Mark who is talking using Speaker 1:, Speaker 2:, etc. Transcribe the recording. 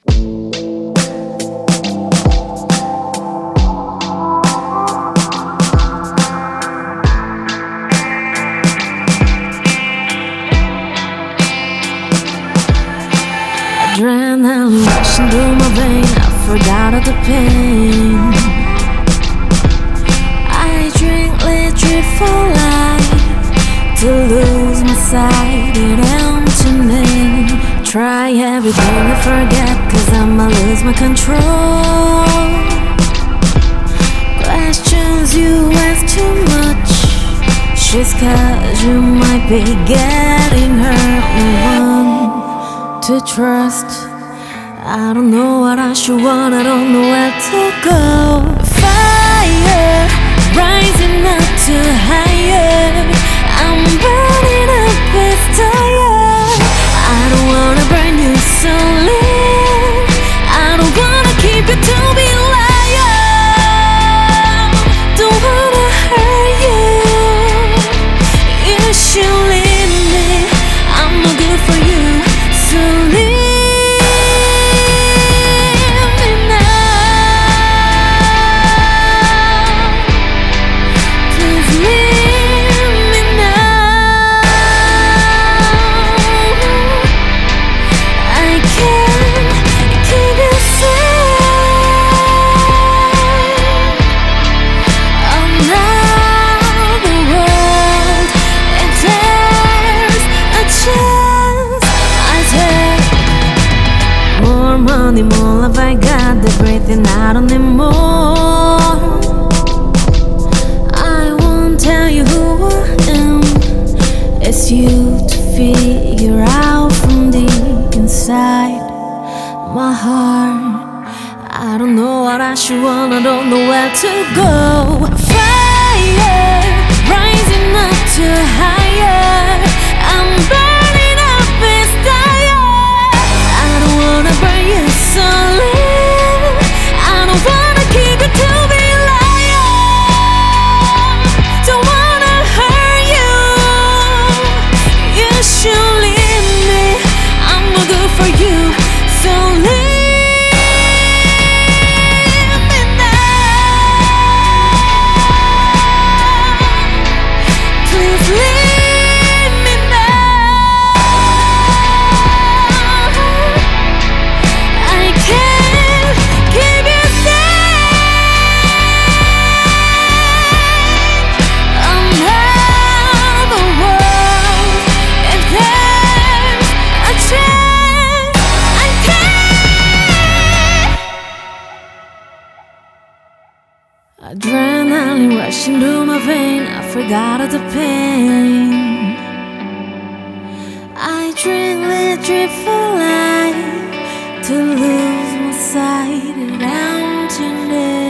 Speaker 1: Adrenaline rushing through my vein, I forgot all the pain. I drink liquid for life to lose my sight in emptiness. Try everything to forget, cause I'ma lose my control. Questions you ask too much, just cause you might be getting hurt. One to trust, I don't know what I should want, I don't know where to go. Fire rising up to higher, I'm burning up with fire. I don't wanna burn you slowly, I don't wanna keep you to be liar. Don't wanna hurt you, you should leave me, I'm no good for you. So leave me now, please leave me now. I can't keep you safe. Another world, if there's a chance, I take more money, more love I got, the breathing I don't need more. I won't tell you who I am, it's you to figure out from deep inside my heart. I don't know what I should want, I don't know where to go. Fire rising up to higher, I'm burning up with fire. I don't wanna burn you slowly, I don't wanna keep you to be liar. Don't wanna hurt you, you should leave me, I'm no good for you. So leave me now, please leave me now. I can't keep you safe. Another world, if there's a chance, I can't. Adrenaline rushing through my vein, I forgot all the pain. I drink liquid for life to lose my sight and emptiness.